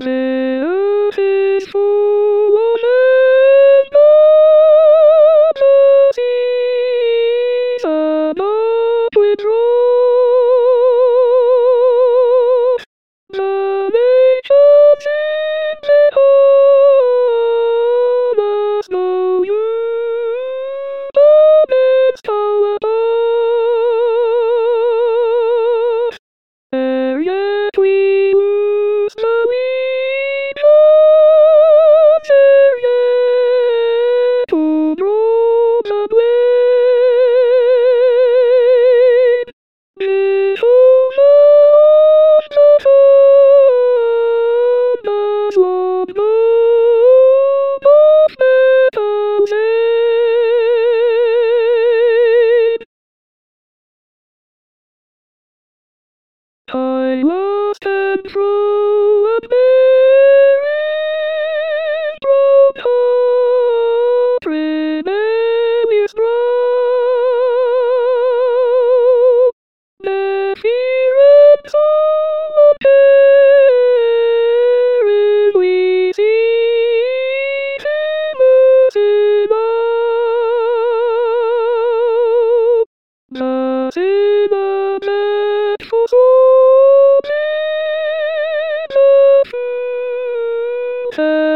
The earth is full of the seas above withdraw. The nations in the us know you, the men's come above. Ere yet we lose the weapons, ere yet to draw the blade, behold the thunders long loom of metal's aid. I lost and throw and bearing broke heart rebellious brow. Defiant soul of peril we seek in mercy now. Thus in the dreadful storm in the future